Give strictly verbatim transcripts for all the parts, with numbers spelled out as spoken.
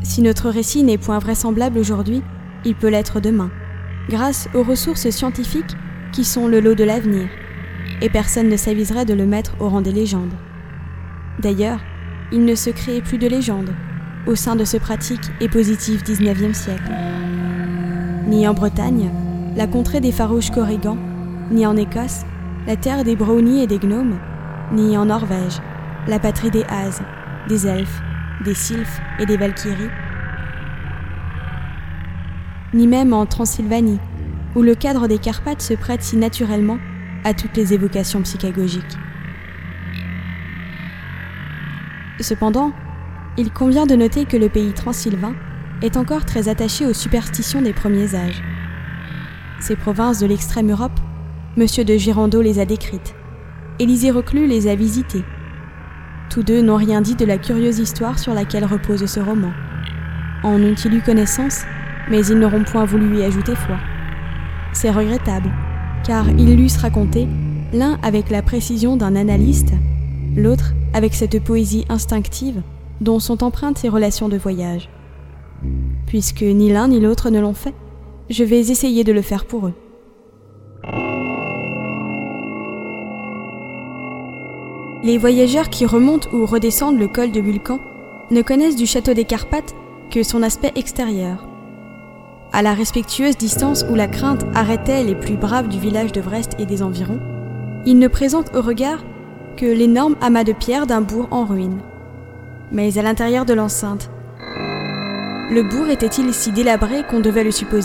Si notre récit n'est point vraisemblable aujourd'hui, il peut l'être demain, grâce aux ressources scientifiques qui sont le lot de l'avenir, et personne ne s'aviserait de le mettre au rang des légendes. D'ailleurs, il ne se crée plus de légendes au sein de ce pratique et positif dix-neuvième siècle. Ni en Bretagne, la contrée des farouches Corrigans, ni en Écosse, la terre des brownies et des gnomes, ni en Norvège, la patrie des As, des elfes, des sylphes et des valkyries, ni même en Transylvanie, où le cadre des Carpates se prête si naturellement à toutes les évocations psychagogiques. Cependant, il convient de noter que le pays transylvain est encore très attaché aux superstitions des premiers âges. Ces provinces de l'extrême Europe, Monsieur de Girondeau les a décrites. Élisée Reclus les a visitées. Tous deux n'ont rien dit de la curieuse histoire sur laquelle repose ce roman. En ont-ils eu connaissance, mais ils n'auront point voulu y ajouter foi. C'est regrettable, car ils l'eussent raconté, l'un avec la précision d'un analyste, l'autre avec cette poésie instinctive dont sont empreintes ces relations de voyage. Puisque ni l'un ni l'autre ne l'ont fait, je vais essayer de le faire pour eux. Les voyageurs qui remontent ou redescendent le col de Vulcan ne connaissent du château des Carpates que son aspect extérieur. À la respectueuse distance où la crainte arrêtait les plus braves du village de Vrest et des environs, il ne présente au regard que l'énorme amas de pierre d'un bourg en ruine. Mais à l'intérieur de l'enceinte, le bourg était-il si délabré qu'on devait le supposer ?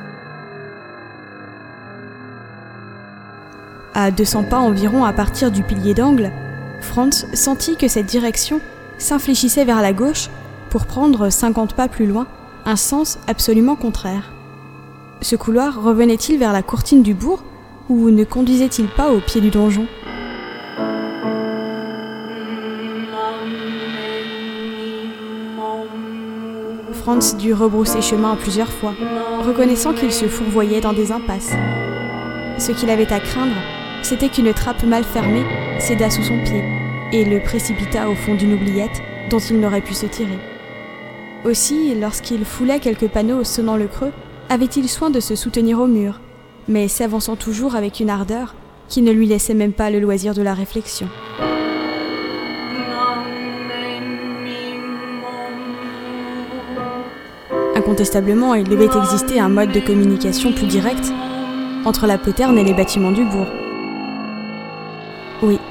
À deux cents pas environ à partir du pilier d'angle, Franz sentit que cette direction s'infléchissait vers la gauche pour prendre cinquante pas plus loin un sens absolument contraire. Ce couloir revenait-il vers la courtine du bourg ou ne conduisait-il pas au pied du donjon ? Franz dut rebrousser chemin plusieurs fois, reconnaissant qu'il se fourvoyait dans des impasses. Ce qu'il avait à craindre, c'était qu'une trappe mal fermée cédât sous son pied et le précipitât au fond d'une oubliette dont il n'aurait pu se tirer. Aussi, lorsqu'il foulait quelques panneaux sonnant le creux, avait-il soin de se soutenir au mur, mais s'avançant toujours avec une ardeur qui ne lui laissait même pas le loisir de la réflexion. Incontestablement, il devait exister un mode de communication plus direct entre la poterne et les bâtiments du bourg. Oui.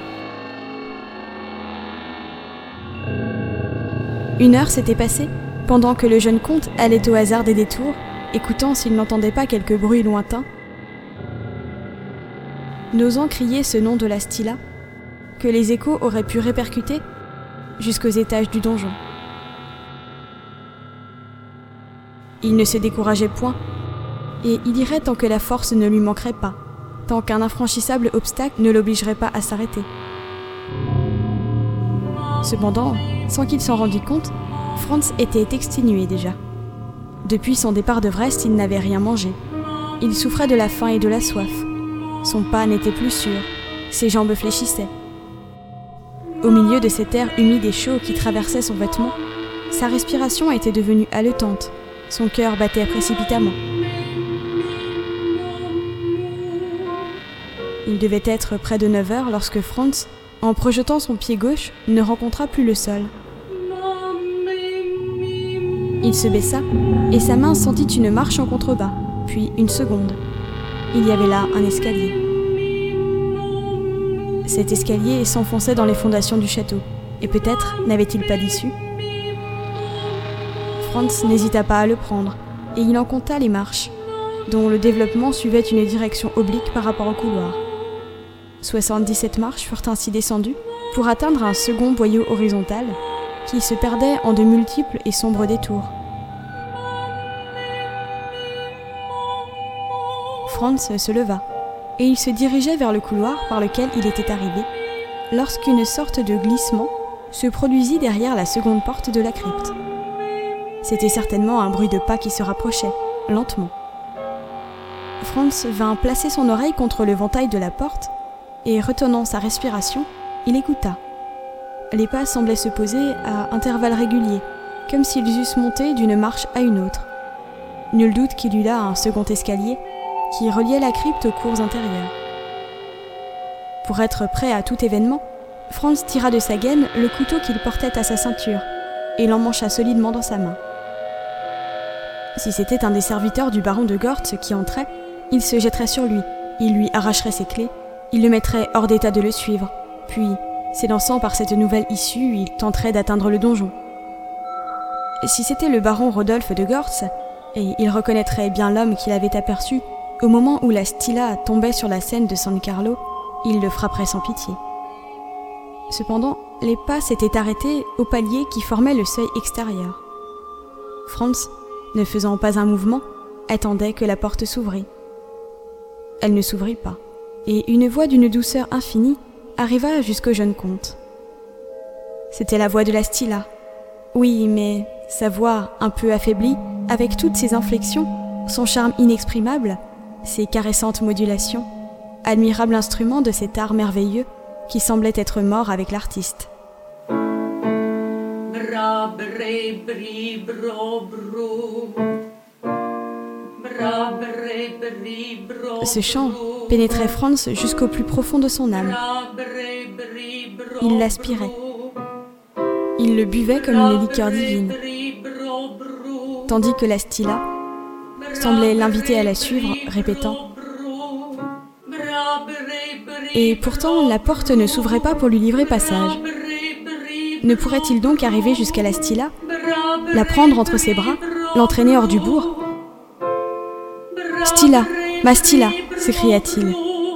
Une heure s'était passée pendant que le jeune comte allait au hasard des détours, écoutant s'il n'entendait pas quelque bruit lointain, n'osant crier ce nom de la Stilla, que les échos auraient pu répercuter jusqu'aux étages du donjon. Il ne se décourageait point, et il irait tant que la force ne lui manquerait pas, tant qu'un infranchissable obstacle ne l'obligerait pas à s'arrêter. Cependant, sans qu'il s'en rendît compte, Franz était exténué déjà. Depuis son départ de Vrest, il n'avait rien mangé. Il souffrait de la faim et de la soif. Son pas n'était plus sûr, ses jambes fléchissaient. Au milieu de cet air humide et chaud qui traversait son vêtement, sa respiration était devenue haletante, son cœur battait précipitamment. Il devait être près de neuf heures lorsque Franz, en projetant son pied gauche, ne rencontra plus le sol. Il se baissa, et sa main sentit une marche en contrebas, puis une seconde. Il y avait là un escalier. Cet escalier s'enfonçait dans les fondations du château, et peut-être n'avait-il pas d'issue. Franz n'hésita pas à le prendre, et il en compta les marches, dont le développement suivait une direction oblique par rapport au couloir. soixante-dix-sept marches furent ainsi descendues pour atteindre un second boyau horizontal qui se perdait en de multiples et sombres détours. Franz se leva, et il se dirigeait vers le couloir par lequel il était arrivé, lorsqu'une sorte de glissement se produisit derrière la seconde porte de la crypte. C'était certainement un bruit de pas qui se rapprochait, lentement. Franz vint placer son oreille contre le ventail de la porte, et retenant sa respiration, il écouta. Les pas semblaient se poser à intervalles réguliers, comme s'ils eussent monté d'une marche à une autre. Nul doute qu'il y eut là un second escalier qui reliait la crypte aux cours intérieures. Pour être prêt à tout événement, Franz tira de sa gaine le couteau qu'il portait à sa ceinture et l'emmancha solidement dans sa main. Si c'était un des serviteurs du baron de Gortz qui entrait, il se jetterait sur lui, il lui arracherait ses clés, il le mettrait hors d'état de le suivre, puis, s'élançant par cette nouvelle issue, il tenterait d'atteindre le donjon. Si c'était le baron Rodolphe de Gortz, et il reconnaîtrait bien l'homme qu'il avait aperçu au moment où la Stilla tombait sur la scène de San Carlo, il le frapperait sans pitié. Cependant, les pas s'étaient arrêtés au palier qui formait le seuil extérieur. Franz, ne faisant pas un mouvement, attendait que la porte s'ouvrît. Elle ne s'ouvrit pas, et une voix d'une douceur infinie arriva jusqu'au jeune comte. C'était la voix de la Stilla. Oui, mais sa voix un peu affaiblie, avec toutes ses inflexions, son charme inexprimable, ses caressantes modulations, admirable instrument de cet art merveilleux qui semblait être mort avec l'artiste. Ce chant pénétrait Franz jusqu'au plus profond de son âme. Il l'aspirait. Il le buvait comme une liqueur divine, tandis que la Stilla semblait l'inviter à la suivre, répétant « Et pourtant, la porte ne s'ouvrait pas pour lui livrer passage. Ne pourrait-il donc arriver jusqu'à la Stilla, la prendre entre ses bras, l'entraîner hors du bourg ? « Stilla, ma Stilla !» s'écria-t-il.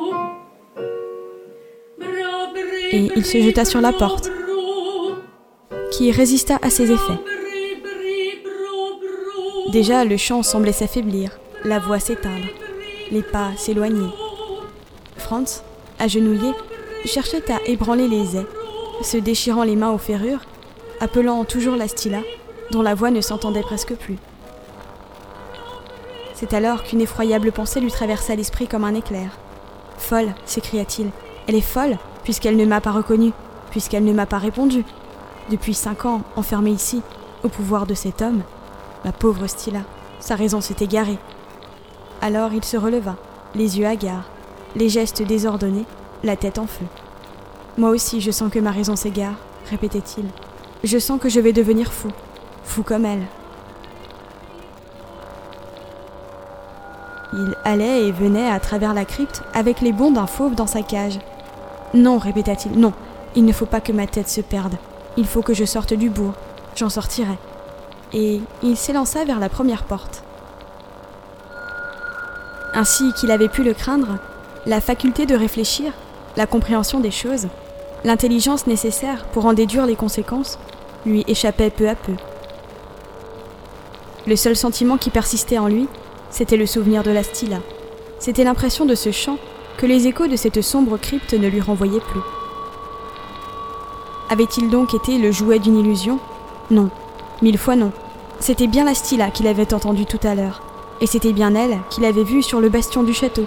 Et il se jeta sur la porte, qui résista à ses effets. Déjà, le chant semblait s'affaiblir, la voix s'éteindre, les pas s'éloigner. Franz, agenouillé, cherchait à ébranler les ais, se déchirant les mains aux ferrures, appelant toujours la Stilla, dont la voix ne s'entendait presque plus. C'est alors qu'une effroyable pensée lui traversa l'esprit comme un éclair. « Folle !» s'écria-t-il. « Elle est folle, puisqu'elle ne m'a pas reconnu, puisqu'elle ne m'a pas répondu. Depuis cinq ans, enfermée ici, au pouvoir de cet homme, ma pauvre Stilla, sa raison s'est égarée. » Alors il se releva, les yeux hagards, les gestes désordonnés, la tête en feu. « Moi aussi, je sens que ma raison s'égare, » répétait-il. « Je sens que je vais devenir fou, fou comme elle. » Il allait et venait à travers la crypte avec les bonds d'un fauve dans sa cage. « Non, répéta-t-il, non, il ne faut pas que ma tête se perde. Il faut que je sorte du bourg, j'en sortirai. » Et il s'élança vers la première porte. Ainsi qu'il avait pu le craindre, la faculté de réfléchir, la compréhension des choses, l'intelligence nécessaire pour en déduire les conséquences, lui échappait peu à peu. Le seul sentiment qui persistait en lui, c'était le souvenir de la Stilla. C'était l'impression de ce chant que les échos de cette sombre crypte ne lui renvoyaient plus. Avait-il donc été le jouet d'une illusion ? Non, mille fois non. C'était bien la Stilla qu'il avait entendue tout à l'heure, et c'était bien elle qu'il avait vue sur le bastion du château.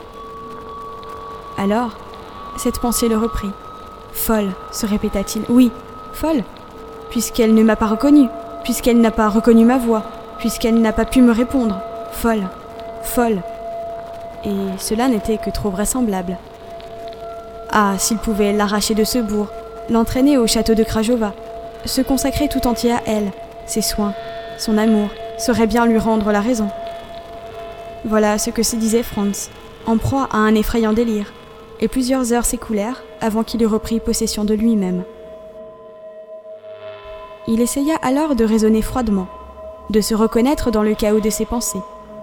Alors, cette pensée le reprit. « Folle !» se répéta-t-il. « Oui, folle, puisqu'elle ne m'a pas reconnu, puisqu'elle n'a pas reconnu ma voix, puisqu'elle n'a pas pu me répondre. Folle, folle !» Et cela n'était que trop vraisemblable. Ah, s'il pouvait l'arracher de ce bourg, l'entraîner au château de Krajova, se consacrer tout entier à elle, ses soins, son amour, saurait bien lui rendre la raison. Voilà ce que se disait Franz, en proie à un effrayant délire, et plusieurs heures s'écoulèrent avant qu'il eût repris possession de lui-même. Il essaya alors de raisonner froidement, de se reconnaître dans le chaos de ses pensées.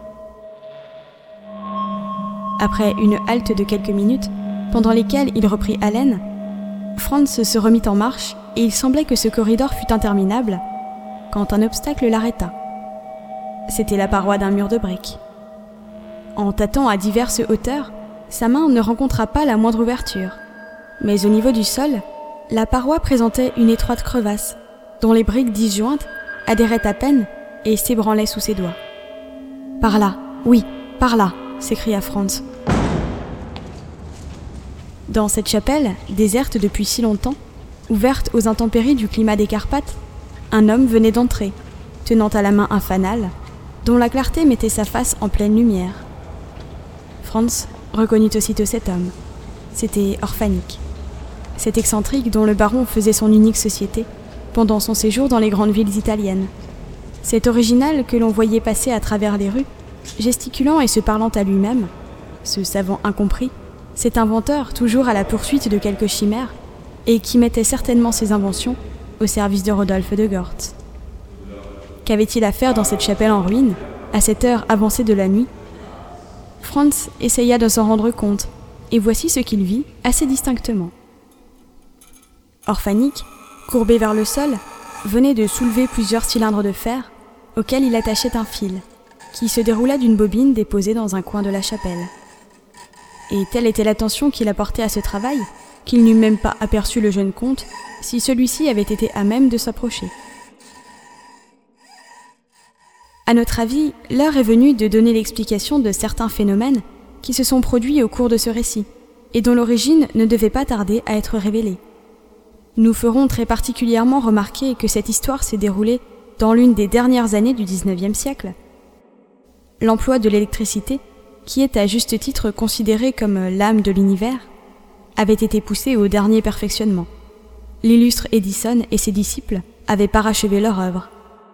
Après une halte de quelques minutes, pendant lesquelles il reprit haleine, Franz se remit en marche et il semblait que ce corridor fût interminable, quand un obstacle l'arrêta. C'était la paroi d'un mur de briques. En tâtant à diverses hauteurs, sa main ne rencontra pas la moindre ouverture, mais au niveau du sol, la paroi présentait une étroite crevasse, dont les briques disjointes adhéraient à peine et s'ébranlaient sous ses doigts. « Par là, oui, par là !» s'écria Franz. Dans cette chapelle, déserte depuis si longtemps, ouverte aux intempéries du climat des Carpates, Un homme venait d'entrer, tenant à la main un fanal, dont la clarté mettait sa face en pleine lumière. Franz reconnut aussitôt cet homme. C'était Orphanik. Cet excentrique dont le baron faisait son unique société pendant son séjour dans les grandes villes italiennes. Cet original que l'on voyait passer à travers les rues, gesticulant et se parlant à lui-même, ce savant incompris, cet inventeur toujours à la poursuite de quelque chimère, et qui mettait certainement ses inventions au service de Rodolphe de Gortz. Qu'avait-il à faire dans cette chapelle en ruine, à cette heure avancée de la nuit? Franz essaya de s'en rendre compte, et voici ce qu'il vit assez distinctement. Orphanik, courbé vers le sol, venait de soulever plusieurs cylindres de fer auxquels il attachait un fil, qui se déroula d'une bobine déposée dans un coin de la chapelle. Et telle était l'attention qu'il apportait à ce travail, qu'il n'eût même pas aperçu le jeune comte si celui-ci avait été à même de s'approcher. À notre avis, l'heure est venue de donner l'explication de certains phénomènes qui se sont produits au cours de ce récit, et dont l'origine ne devait pas tarder à être révélée. Nous ferons très particulièrement remarquer que cette histoire s'est déroulée dans l'une des dernières années du dix-neuvième siècle. L'emploi de l'électricité, qui est à juste titre considérée comme l'âme de l'univers, avait été poussé au dernier perfectionnement. L'illustre Edison et ses disciples avaient parachevé leur œuvre.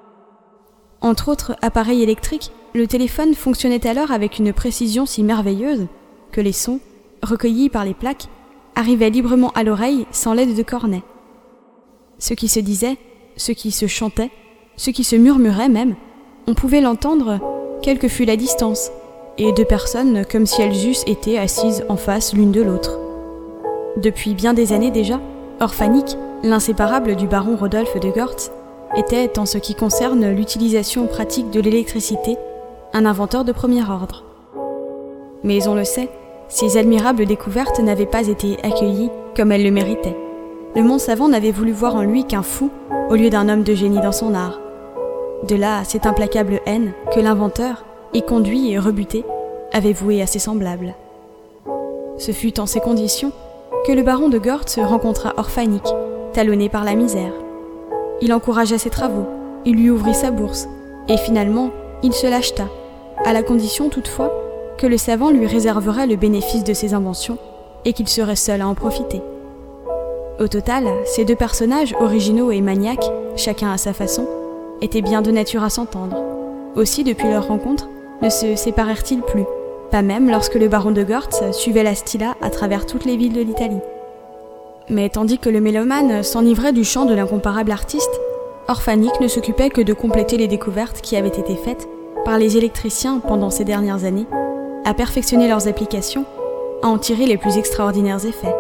Entre autres appareils électriques, le téléphone fonctionnait alors avec une précision si merveilleuse que les sons, recueillis par les plaques, arrivaient librement à l'oreille sans l'aide de cornets. Ce qui se disait, ce qui se chantait, ce qui se murmurait même, on pouvait l'entendre quelle que fût la distance, et deux personnes comme si elles eussent été assises en face l'une de l'autre. Depuis bien des années déjà, Orphanik, l'inséparable du baron Rodolphe de Gortz, était, en ce qui concerne l'utilisation pratique de l'électricité, un inventeur de premier ordre. Mais on le sait, ces admirables découvertes n'avaient pas été accueillies comme elles le méritaient. Le monde savant n'avait voulu voir en lui qu'un fou au lieu d'un homme de génie dans son art. De là, cette implacable haine que l'inventeur, éconduit et rebuté, avait vouée à ses semblables. Ce fut en ces conditions que le baron de Gortz rencontra Orphanik, talonné par la misère. Il encouragea ses travaux, il lui ouvrit sa bourse, et finalement, il se l'acheta, à la condition toutefois que le savant lui réserverait le bénéfice de ses inventions et qu'il serait seul à en profiter. Au total, ces deux personnages originaux et maniaques, chacun à sa façon, étaient bien de nature à s'entendre. Aussi, depuis leur rencontre, ne se séparèrent-ils plus, pas même lorsque le baron de Gortz suivait la Stilla à travers toutes les villes de l'Italie. Mais tandis que le mélomane s'enivrait du chant de l'incomparable artiste, Orphanik ne s'occupait que de compléter les découvertes qui avaient été faites par les électriciens pendant ces dernières années, à perfectionner leurs applications, à en tirer les plus extraordinaires effets.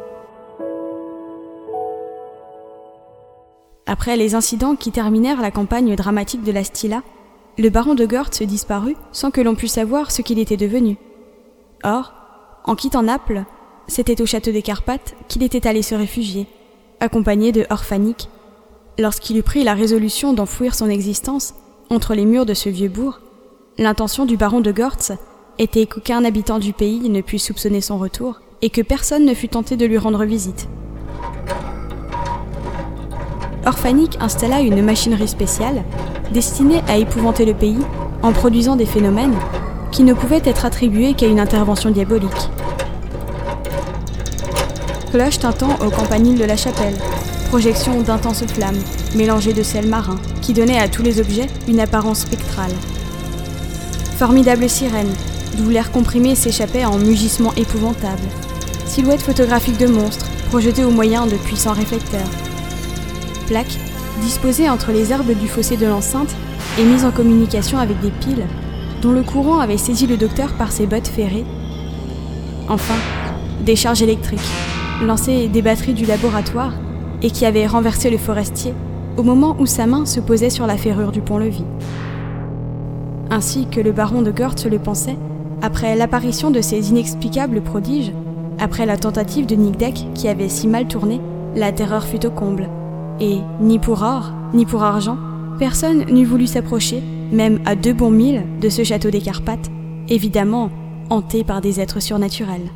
Après les incidents qui terminèrent la campagne dramatique de la Stilla, le baron de Gortz disparut sans que l'on pût savoir ce qu'il était devenu. Or, en quittant Naples, c'était au château des Carpates qu'il était allé se réfugier, accompagné de Orphanik. Lorsqu'il eut pris la résolution d'enfouir son existence entre les murs de ce vieux bourg, l'intention du baron de Gortz était qu'aucun habitant du pays ne pût soupçonner son retour et que personne ne fût tenté de lui rendre visite. Orphanik installa une machinerie spéciale destinée à épouvanter le pays en produisant des phénomènes qui ne pouvaient être attribués qu'à une intervention diabolique. Cloche tintant au campanile de la chapelle, projection d'intenses flammes, mélangées de sel marin, qui donnaient à tous les objets une apparence spectrale. Formidable sirène, d'où l'air comprimé s'échappait en mugissements épouvantables. Silhouettes photographiques de monstres, projetées au moyen de puissants réflecteurs. Plaques, disposées entre les herbes du fossé de l'enceinte et mises en communication avec des piles, dont le courant avait saisi le docteur par ses bottes ferrées. Enfin, des charges électriques, lancées des batteries du laboratoire et qui avaient renversé le forestier au moment où sa main se posait sur la ferrure du pont-levis. Ainsi que le baron de Gortz le pensait, après l'apparition de ces inexplicables prodiges, après la tentative de Nick qui avait si mal tourné, la terreur fut au comble. Et, ni pour or, ni pour argent, personne n'eût voulu s'approcher, même à deux bons milles, de ce château des Carpates, évidemment hanté par des êtres surnaturels.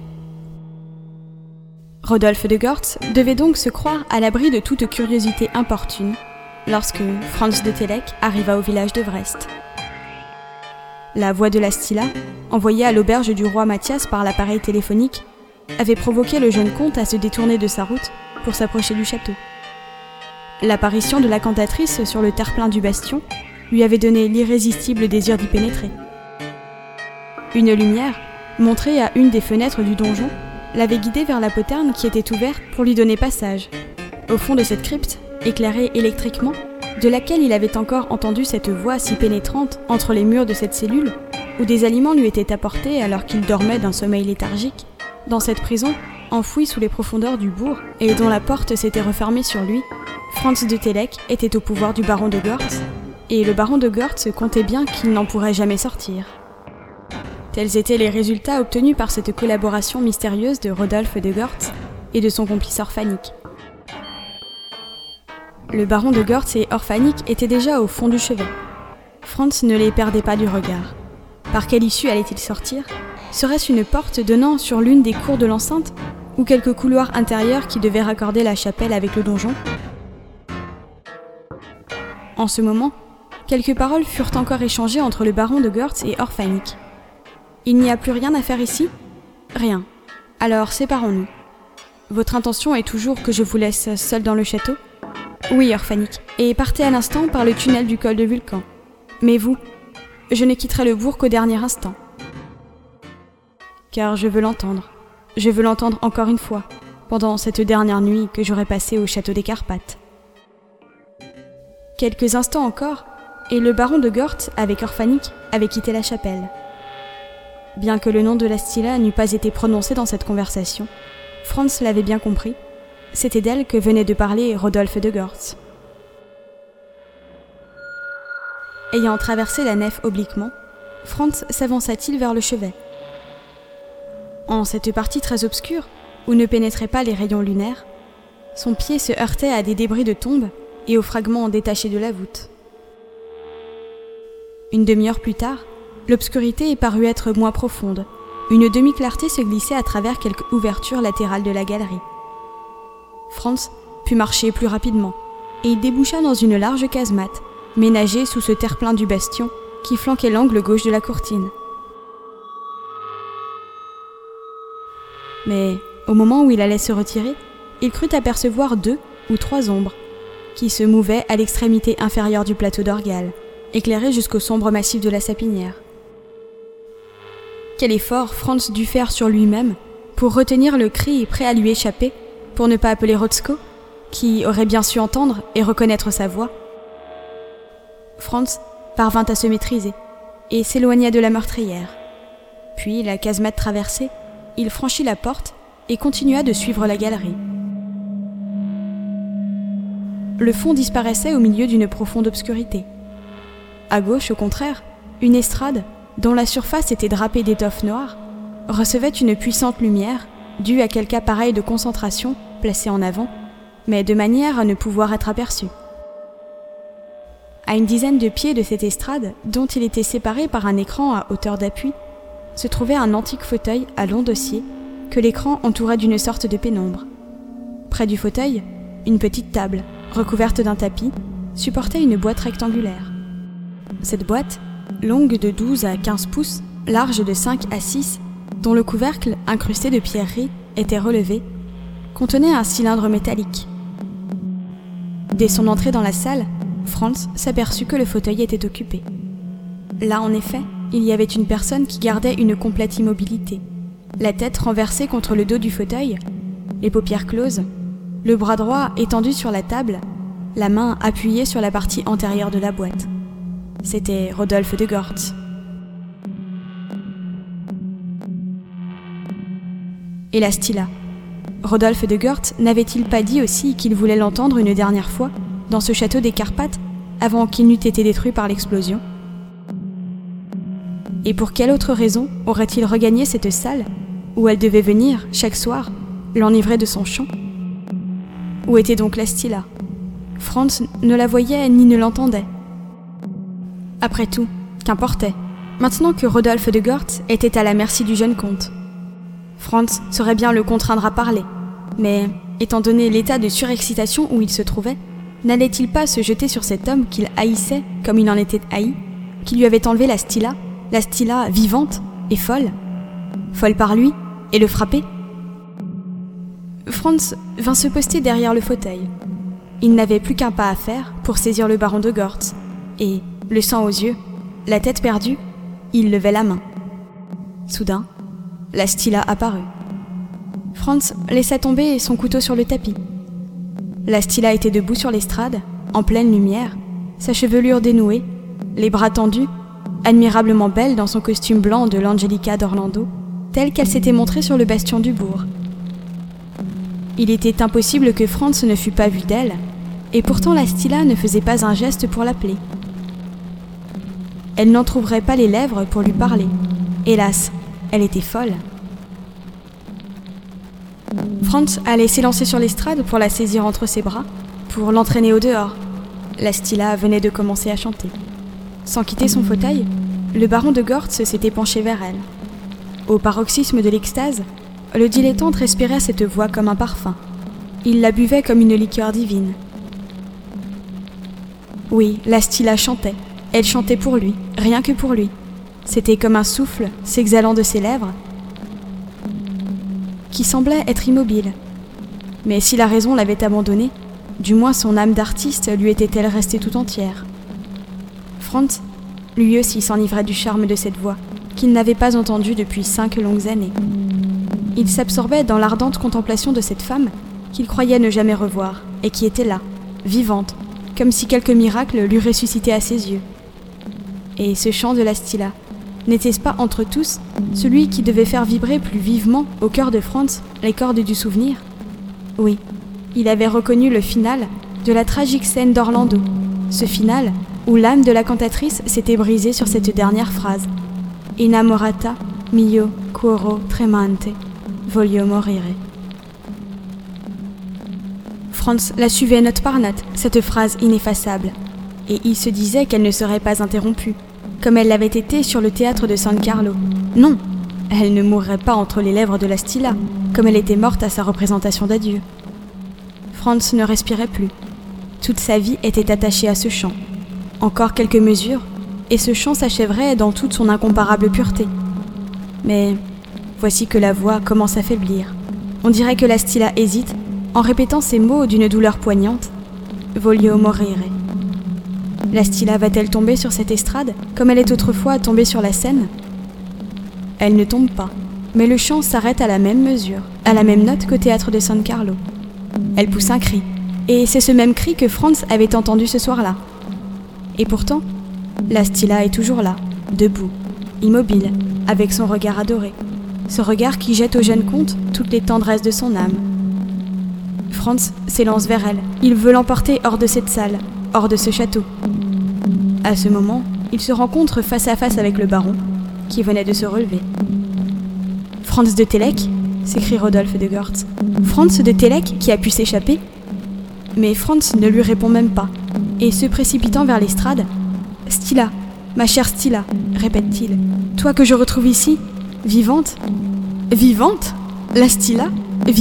Rodolphe de Gortz devait donc se croire à l'abri de toute curiosité importune, lorsque Franz de Télek arriva au village de Vrest. La voix de la Stilla, envoyée à l'auberge du roi Mathias par l'appareil téléphonique, avait provoqué le jeune comte à se détourner de sa route pour s'approcher du château. L'apparition de la cantatrice sur le terre-plein du bastion lui avait donné l'irrésistible désir d'y pénétrer. Une lumière, montrée à une des fenêtres du donjon, l'avait guidé vers la poterne qui était ouverte pour lui donner passage. Au fond de cette crypte, éclairée électriquement, de laquelle il avait encore entendu cette voix si pénétrante entre les murs de cette cellule, où des aliments lui étaient apportés alors qu'il dormait d'un sommeil léthargique, dans cette prison, enfouie sous les profondeurs du bourg et dont la porte s'était refermée sur lui, Franz de Télek était au pouvoir du baron de Görtz, et le baron de Görtz comptait bien qu'il n'en pourrait jamais sortir. Tels étaient les résultats obtenus par cette collaboration mystérieuse de Rodolphe de Görtz et de son complice Orphanik. Le baron de Görtz et Orphanik étaient déjà au fond du chevet. Franz ne les perdait pas du regard. Par quelle issue allait-il sortir ? Serait-ce une porte donnant sur l'une des cours de l'enceinte, ou quelque couloir intérieur qui devait raccorder la chapelle avec le donjon ? En ce moment, quelques paroles furent encore échangées entre le baron de Görtz et Orphanik. « Il n'y a plus rien à faire ici ? » ?»« Rien. Alors séparons-nous. Votre intention est toujours que je vous laisse seul dans le château ? » ?»« Oui, Orphanik, et partez à l'instant par le tunnel du col de Vulcan. Mais vous, je ne quitterai le bourg qu'au dernier instant. Car je veux l'entendre. Je veux l'entendre encore une fois, pendant cette dernière nuit que j'aurai passée au château des Carpates. » Quelques instants encore, et le baron de Görtz, avec Orphanik, avait quitté la chapelle. Bien que le nom de la Stilla n'eût pas été prononcé dans cette conversation, Franz l'avait bien compris, c'était d'elle que venait de parler Rodolphe de Görtz. Ayant traversé la nef obliquement, Franz s'avança-t-il vers le chevet. En cette partie très obscure, où ne pénétraient pas les rayons lunaires, son pied se heurtait à des débris de tombe et aux fragments détachés de la voûte. Une demi-heure plus tard, l'obscurité parut être moins profonde. Une demi-clarté se glissait à travers quelques ouvertures latérales de la galerie. Franz put marcher plus rapidement, et il déboucha dans une large casemate, ménagée sous ce terre-plein du bastion qui flanquait l'angle gauche de la courtine. Mais, au moment où il allait se retirer, il crut apercevoir deux ou trois ombres, qui se mouvaient à l'extrémité inférieure du plateau d'Orgal, éclairé jusqu'au sombre massif de la sapinière. Quel effort Franz dut faire sur lui-même pour retenir le cri prêt à lui échapper, pour ne pas appeler Rotzko, qui aurait bien su entendre et reconnaître sa voix. Franz parvint à se maîtriser et s'éloigna de la meurtrière. Puis, la casemate traversée, il franchit la porte et continua de suivre la galerie. Le fond disparaissait au milieu d'une profonde obscurité. À gauche, au contraire, une estrade, dont la surface était drapée d'étoffes noires, recevait une puissante lumière due à quelque appareil de concentration placé en avant, mais de manière à ne pouvoir être aperçu. À une dizaine de pieds de cette estrade, dont il était séparé par un écran à hauteur d'appui, se trouvait un antique fauteuil à long dossier que l'écran entourait d'une sorte de pénombre. Près du fauteuil, une petite table, recouverte d'un tapis, supportait une boîte rectangulaire. Cette boîte, longue de douze à quinze pouces, large de cinq à six, dont le couvercle, incrusté de pierreries, était relevé, contenait un cylindre métallique. Dès son entrée dans la salle, Franz s'aperçut que le fauteuil était occupé. Là, en effet, il y avait une personne qui gardait une complète immobilité, la tête renversée contre le dos du fauteuil, les paupières closes, le bras droit étendu sur la table, la main appuyée sur la partie antérieure de la boîte. C'était Rodolphe de Görtz. Et la Stilla. Rodolphe de Görtz n'avait-il pas dit aussi qu'il voulait l'entendre une dernière fois, dans ce château des Carpates, avant qu'il n'eût été détruit par l'explosion ? Et pour quelle autre raison aurait-il regagné cette salle, où elle devait venir, chaque soir, l'enivrer de son chant ? Où était donc la Stilla ? Franz ne la voyait ni ne l'entendait. Après tout, qu'importait, maintenant que Rodolphe de Görtz était à la merci du jeune comte. Franz saurait bien le contraindre à parler, mais, étant donné l'état de surexcitation où il se trouvait, N'allait-il pas se jeter sur cet homme qu'il haïssait comme il en était haï, qui lui avait enlevé la Stilla, la Stilla vivante et folle, folle par lui, et le frapper? Franz vint se poster derrière le fauteuil. Il n'avait plus qu'un pas à faire pour saisir le baron de Gortz, et, le sang aux yeux, la tête perdue, il levait la main. Soudain, la Stilla apparut. Franz laissa tomber son couteau sur le tapis. La Stilla était debout sur l'estrade, en pleine lumière, sa chevelure dénouée, les bras tendus, admirablement belle dans son costume blanc de l'Angelica d'Orlando, telle qu'elle s'était montrée sur le bastion du bourg. Il était impossible que Franz ne fût pas vu d'elle, et pourtant la Stilla ne faisait pas un geste pour l'appeler. Elle n'entrouvrait pas les lèvres pour lui parler. Hélas, elle était folle. Franz allait s'élancer sur l'estrade pour la saisir entre ses bras, pour l'entraîner au dehors. La Stilla venait de commencer à chanter. Sans quitter son fauteuil, le baron de Gortz s'était penché vers elle. Au paroxysme de l'extase, le dilettante respirait cette voix comme un parfum. Il la buvait comme une liqueur divine. Oui, la Stilla chantait. Elle chantait pour lui, rien que pour lui. C'était comme un souffle s'exhalant de ses lèvres, qui semblait être immobile. Mais si la raison l'avait abandonné, du moins son âme d'artiste lui était-elle restée tout entière. Franz, lui aussi, s'enivrait du charme de cette voix, qu'il n'avait pas entendue depuis cinq longues années. Il s'absorbait dans l'ardente contemplation de cette femme qu'il croyait ne jamais revoir, et qui était là, vivante, comme si quelque miracle l'eût ressuscité à ses yeux. Et ce chant de la Stilla, n'était-ce pas entre tous celui qui devait faire vibrer plus vivement au cœur de Franz les cordes du souvenir? Oui, il avait reconnu le final de la tragique scène d'Orlando, ce final où l'âme de la cantatrice s'était brisée sur cette dernière phrase. Innamorata mio cuore tremante, voglio morire. Franz la suivait note par note, cette phrase ineffaçable, et il se disait qu'elle ne serait pas interrompue, comme elle l'avait été sur le théâtre de San Carlo. Non, elle ne mourrait pas entre les lèvres de la Stilla, comme elle était morte à sa représentation d'adieu. Franz ne respirait plus. Toute sa vie était attachée à ce chant. Encore quelques mesures, et ce chant s'achèverait dans toute son incomparable pureté. Mais voici que la voix commence à faiblir. On dirait que la Stilla hésite, en répétant ces mots d'une douleur poignante. Voglio morire. La Stilla va-t-elle tomber sur cette estrade, comme elle est autrefois tombée sur la scène? Elle ne tombe pas, mais le chant s'arrête à la même mesure, à la même note qu'au théâtre de San Carlo. Elle pousse un cri, et c'est ce même cri que Franz avait entendu ce soir-là. Et pourtant, la Stilla est toujours là, debout, immobile, avec son regard adoré, ce regard qui jette au jeune comte toutes les tendresses de son âme. Franz s'élance vers elle, il veut l'emporter hors de cette salle, hors de ce château. À ce moment, il se rencontre face à face avec le baron, qui venait de se relever. « Franz de Télek » s'écrie Rodolphe de Gortz. « Franz de Télek qui a pu s'échapper ?» Mais Franz ne lui répond même pas, et se précipitant vers l'estrade, « Stilla, ma chère Stilla, répète-t-il, toi que je retrouve ici, vivante ?»« Vivante ? La Stilla ? Vivante ?»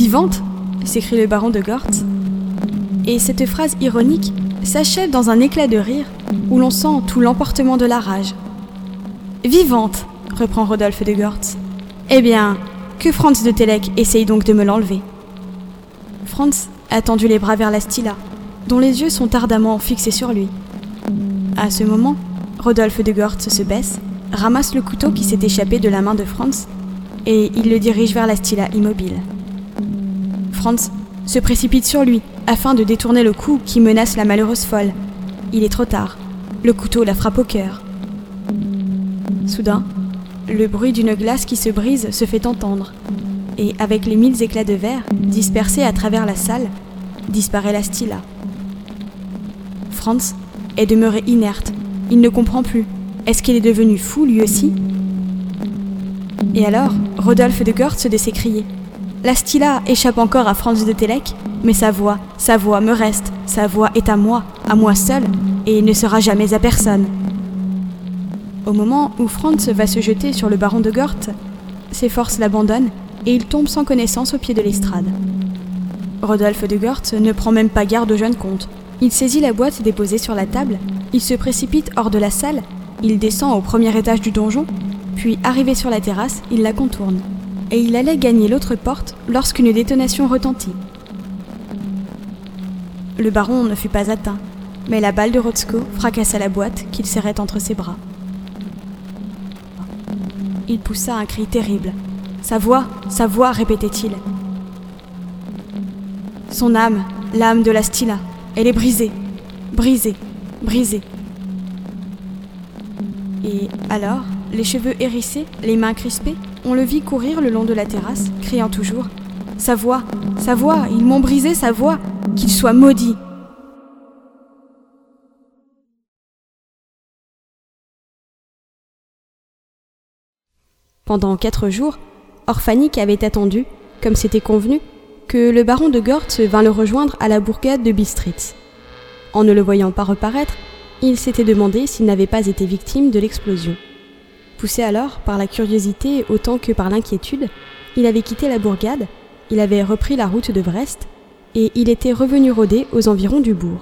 s'écrie le baron de Gortz. Et cette phrase ironique s'achève dans un éclat de rire où l'on sent tout l'emportement de la rage. « Vivante !» reprend Rodolphe de Gortz. « Eh bien, que Franz de Télek essaye donc de me l'enlever. » Franz a tendu les bras vers la Stilla, dont les yeux sont ardemment fixés sur lui. À ce moment, Rodolphe de Gortz se baisse, ramasse le couteau qui s'est échappé de la main de Franz, et il le dirige vers la Stilla immobile. Franz se précipite sur lui, afin de détourner le coup qui menace la malheureuse folle. Il est trop tard. Le couteau la frappe au cœur. Soudain, le bruit d'une glace qui se brise se fait entendre, et avec les mille éclats de verre dispersés à travers la salle, disparaît la Stilla. Franz est demeuré inerte. Il ne comprend plus. Est-ce qu'il est devenu fou lui aussi? Et alors, Rodolphe de Gortz de s'écrier. La Stilla échappe encore à Franz de Télek, mais sa voix, sa voix me reste, sa voix est à moi, à moi seul, et ne sera jamais à personne. Au moment où Franz va se jeter sur le baron de Gortz, ses forces l'abandonnent et il tombe sans connaissance au pied de l'estrade. Rodolphe de Gortz ne prend même pas garde au jeune comte, Il saisit la boîte déposée sur la table, il se précipite hors de la salle, il descend au premier étage du donjon, puis arrivé sur la terrasse, il la contourne. Et il allait gagner l'autre porte lorsqu'une détonation retentit. Le baron ne fut pas atteint, mais la balle de Rotzko fracassa la boîte qu'il serrait entre ses bras. Il poussa un cri terrible. « Sa voix, sa voix !» répétait-il. Son âme, l'âme de la Stilla, elle est brisée, brisée, brisée. Et alors, les cheveux hérissés, les mains crispées, on le vit courir le long de la terrasse, criant toujours « Sa voix, sa voix, ils m'ont brisé sa voix, qu'il soit maudit !» Pendant quatre jours, Orphanik avait attendu, comme c'était convenu, que le baron de Gortz vint le rejoindre à la bourgade de Bistritz. En ne le voyant pas reparaître, il s'était demandé s'il n'avait pas été victime de l'explosion. Poussé alors par la curiosité autant que par l'inquiétude, il avait quitté la bourgade, il avait repris la route de Brest, et il était revenu rôder aux environs du bourg.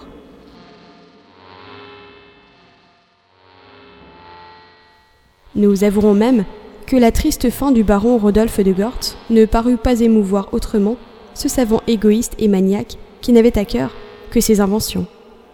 Nous avouerons même que la triste fin du baron Rodolphe de Gortz ne parut pas émouvoir autrement ce savant égoïste et maniaque qui n'avait à cœur que ses inventions.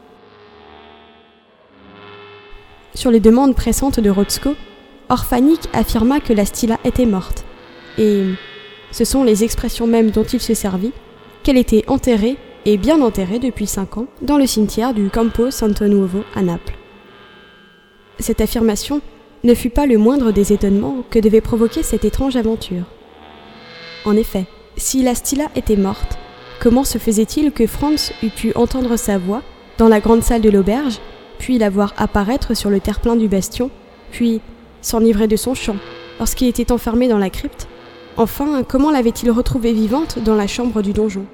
Sur les demandes pressantes de Rotzko, Orphanik affirma que la Stilla était morte, et, ce sont les expressions mêmes dont il se servit, qu'elle était enterrée, et bien enterrée depuis cinq ans, dans le cimetière du Campo Santo Nuovo à Naples. Cette affirmation ne fut pas le moindre des étonnements que devait provoquer cette étrange aventure. En effet, si la Stilla était morte, comment se faisait-il que Franz eût pu entendre sa voix dans la grande salle de l'auberge, puis la voir apparaître sur le terre-plein du bastion, puis s'enivrer de son chant lorsqu'il était enfermé dans la crypte? Enfin, comment l'avait-il retrouvée vivante dans la chambre du donjon?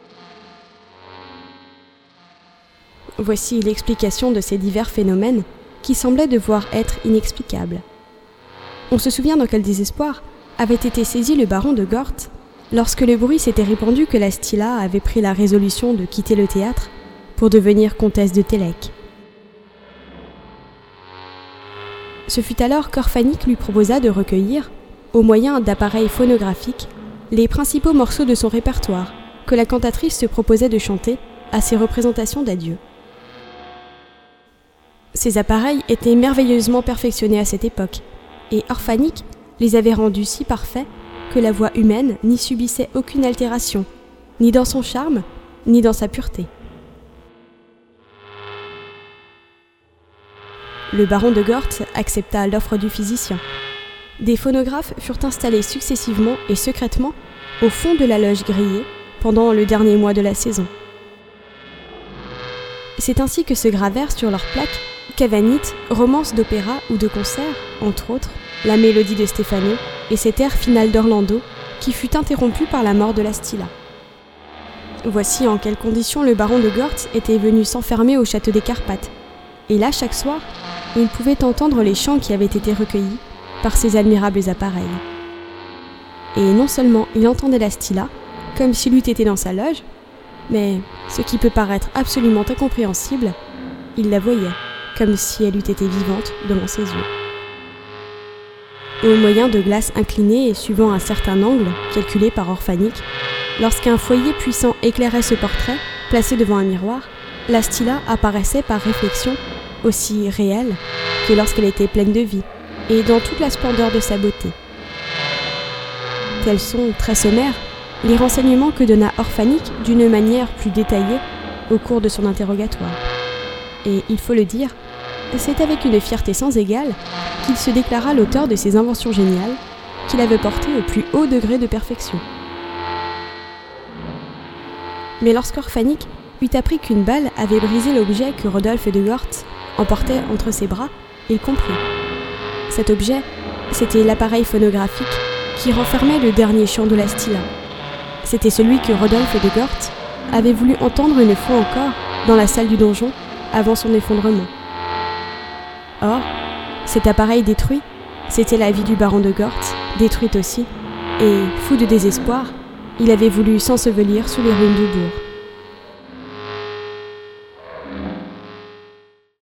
Voici l'explication de ces divers phénomènes qui semblaient devoir être inexplicables. On se souvient dans quel désespoir avait été saisi le baron de Gortz lorsque le bruit s'était répandu que la Stilla avait pris la résolution de quitter le théâtre pour devenir comtesse de Télek. Ce fut alors qu'Orphanik lui proposa de recueillir, au moyen d'appareils phonographiques, les principaux morceaux de son répertoire que la cantatrice se proposait de chanter à ses représentations d'adieu. Ces appareils étaient merveilleusement perfectionnés à cette époque, et Orphanik les avait rendus si parfaits que la voix humaine n'y subissait aucune altération, ni dans son charme, ni dans sa pureté. Le baron de Gortz accepta l'offre du physicien. Des phonographes furent installés successivement et secrètement au fond de la loge grillée pendant le dernier mois de la saison. C'est ainsi que se gravèrent sur leurs plaques Cavanite, romances d'opéra ou de concert, entre autres, la mélodie de Stefano et cet air final d'Orlando qui fut interrompu par la mort de la Stilla. Voici en quelles conditions le baron de Gortz était venu s'enfermer au château des Carpates, et là, chaque soir, il pouvait entendre les chants qui avaient été recueillis par ces admirables appareils. Et non seulement il entendait la Stilla, comme s'il eût été dans sa loge, mais, ce qui peut paraître absolument incompréhensible, il la voyait, comme si elle eût été vivante devant ses yeux. Au moyen de glaces inclinées et suivant un certain angle, calculé par Orphanik, lorsqu'un foyer puissant éclairait ce portrait, placé devant un miroir, la Stilla apparaissait par réflexion aussi réelle que lorsqu'elle était pleine de vie, et dans toute la splendeur de sa beauté. Tels sont, très sommaires, les renseignements que donna Orphanik d'une manière plus détaillée au cours de son interrogatoire. Et il faut le dire, c'est avec une fierté sans égale qu'il se déclara l'auteur de ces inventions géniales qu'il avait portées au plus haut degré de perfection. Mais lorsqu'Orphanik eut appris qu'une balle avait brisé l'objet que Rodolphe de Gortz emportait entre ses bras, il comprit. Cet objet, c'était l'appareil phonographique qui renfermait le dernier chant de la Stilla. C'était celui que Rodolphe de Gortz avait voulu entendre une fois encore dans la salle du donjon avant son effondrement. Or, cet appareil détruit, c'était la vie du baron de Gortz, détruite aussi, et, fou de désespoir, il avait voulu s'ensevelir sous les ruines du bourg.